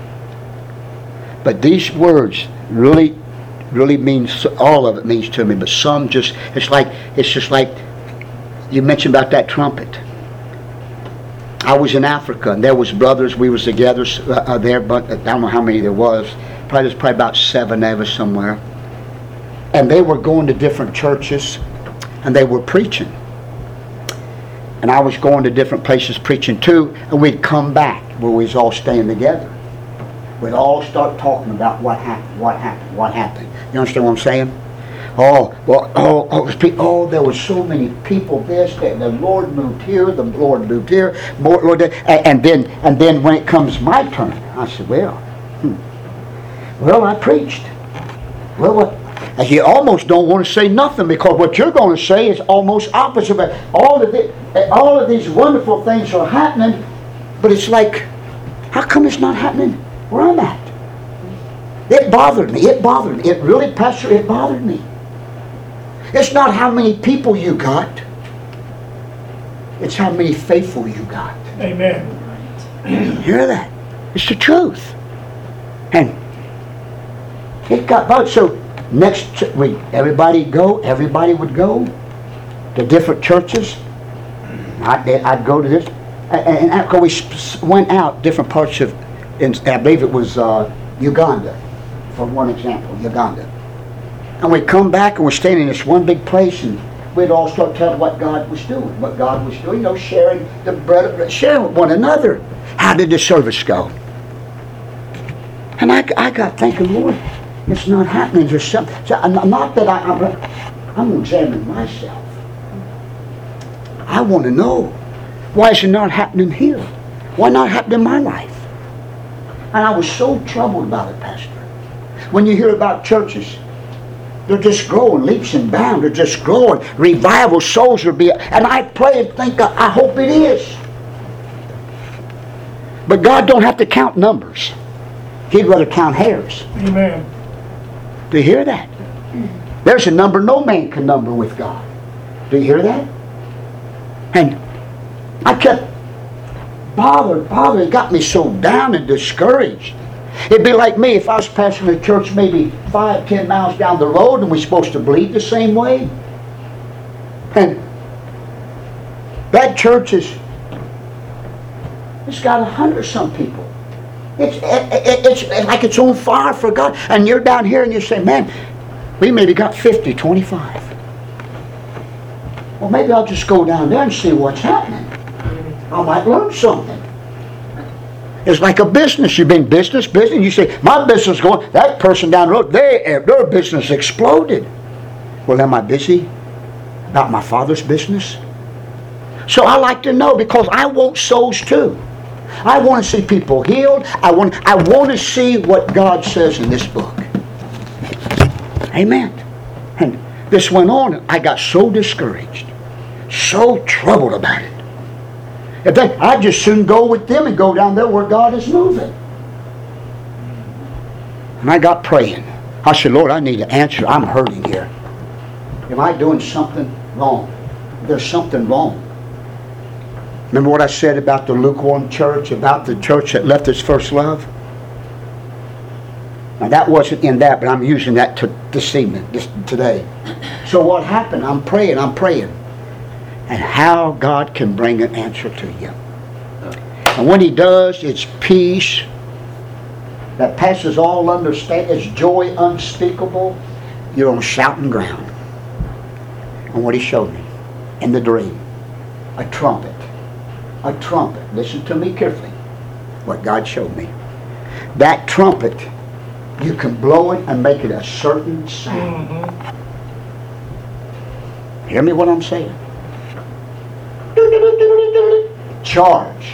But these words really, really means, all of it means to me. But some just, it's like, it's just like you mentioned about that trumpet. I was in Africa, and there was brothers. We was together uh, there, but I don't know how many there was. Probably there's probably about seven of us somewhere. And they were going to different churches, and they were preaching. And I was going to different places preaching too, and we'd come back where we was all staying together. We'd all start talking about what happened, what happened, what happened. You understand what I'm saying? Oh, well, oh, oh, oh, there were so many people. This, that, the Lord moved here, the Lord moved here, more, Lord, and, and then, and then when it comes my turn, I said, well, hmm, well, I preached. Well, what? And you almost don't want to say nothing, because what you're going to say is almost opposite. But all of the, all of these wonderful things are happening, but it's like, how come it's not happening where I'm at? It bothered me. It bothered me. It really, Pastor, it bothered me. It's not how many people you got. It's how many faithful you got. Amen. Hear that? It's the truth. And it got bothered. So next week, everybody go. Everybody would go to different churches. I'd, I'd go to this. And after we went out different parts of, I believe it was uh, Uganda, for one example, Uganda. And we'd come back and we're staying in this one big place, and we'd all start telling what God was doing, what God was doing, you know, sharing the bread, sharing with one another. How did the service go? And I, I got thinking, Lord, it's not happening. There's something. So, not that I, I'm, I'm going to examine myself. I want to know, why is it not happening here? Why not happen in my life? And I was so troubled about it, Pastor. When you hear about churches, they're just growing leaps and bounds. They're just growing. Revival, souls are being... And I pray and think, I hope it is. But God don't have to count numbers. He'd rather count hairs. Amen. Do you hear that? There's a number no man can number with God. Do you hear that? And I kept bothered, bothered. It got me so down and discouraged. It'd be like me if I was pastoring a church maybe five, ten miles down the road, and we're supposed to believe the same way. And that church is, it's got a hundred some people. It's, it, it's like it's on fire for God. And you're down here and you say, man, we maybe got fifty, twenty-five. Well, maybe I'll just go down there and see what's happening. I might learn something. It's like a business. You've been business, business. You say, my business is going, that person down the road, they, their business exploded. Well, am I busy about my Father's business? So I like to know, because I want souls too. I want to see people healed. I want, I want to see what God says in this book. Amen. And this went on. I got so discouraged, so troubled about it. In fact, I'd just soon go with them and go down there where God is moving. And I got praying. I said, Lord, I need an answer. I'm hurting here. Am I doing something wrong? There's something wrong. Remember what I said about the lukewarm church, about the church that left its first love? Now that wasn't in that, but I'm using that to this evening, this, today. So what happened? I'm praying, I'm praying. And how God can bring an answer to you. And when He does, it's peace that passes all understanding. It's joy unspeakable. You're on shouting ground. And what He showed me in the dream, a trumpet. A trumpet. Listen to me carefully. What God showed me. That trumpet You can blow it and make it a certain sound. Mhm. Hear me what I'm saying? Charge.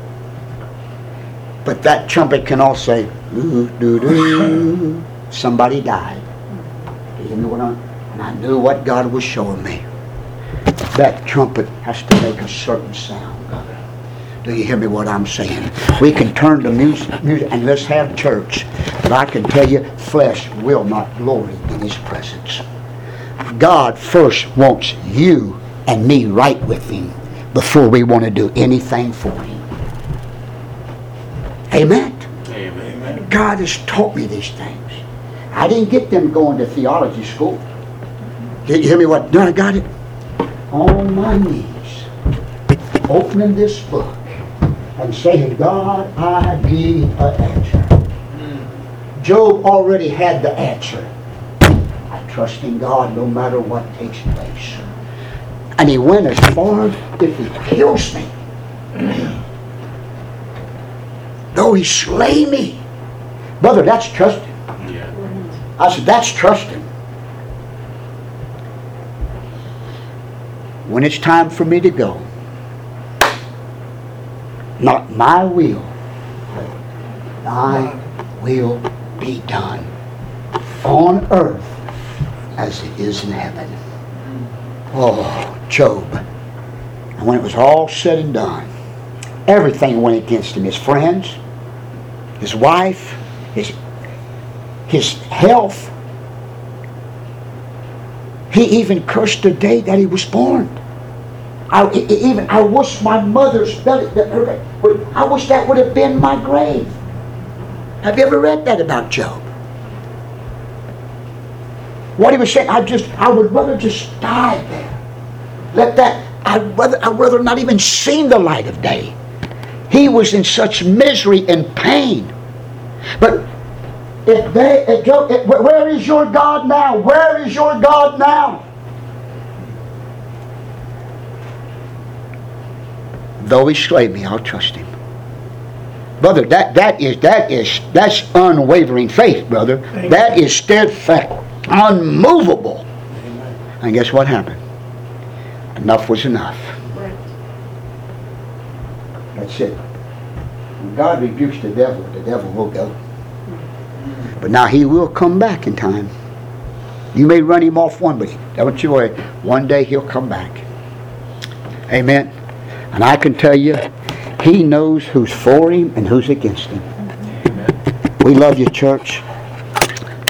But that trumpet can also say, "Ooh, doo, doo, somebody died." You hear me what I'm, and I knew what God was showing me. That trumpet has to make a certain sound, brother. Do you hear me what I'm saying? We can turn to music, music and let's have church. But I can tell you, flesh will not glory in His presence. God first wants you and me right with Him before we want to do anything for Him. Amen? Amen. God has taught me these things. I didn't get them going to theology school. Did you hear me what? No, I got it. On my knees, opening this book and saying, God, I need an answer. Job already had the answer. I trust in God no matter what takes place. And he went as far as, if He kills me, though He slay me. Brother, that's trusting. Yeah. I said, that's trusting. When it's time for me to go, not my will, Thy will be done on earth as it is in heaven. Oh, Job. And when it was all said and done, everything went against him. His friends, his wife, his, his health. He even cursed the day that he was born. I, even, I wish my mother's belly, I wish that would have been my grave. Have you ever read that about Job? What he was saying, I just, I would rather just die there. Let that, I'd rather, I'd rather not even seen the light of day. He was in such misery and pain. But if they, if Job, if, where is your God now? Where is your God now? Though He slay me, I'll trust Him. Brother, that, that is that is that's unwavering faith, brother. Thank that you. is steadfast, unmovable. Amen. And guess what happened? Enough was enough. That's it. When God rebukes the devil, the devil will go. But now he will come back in time. You may run him off one, but don't you worry. One day he'll come back. Amen. And I can tell you, He knows who's for Him and who's against Him. Amen. We love you, church.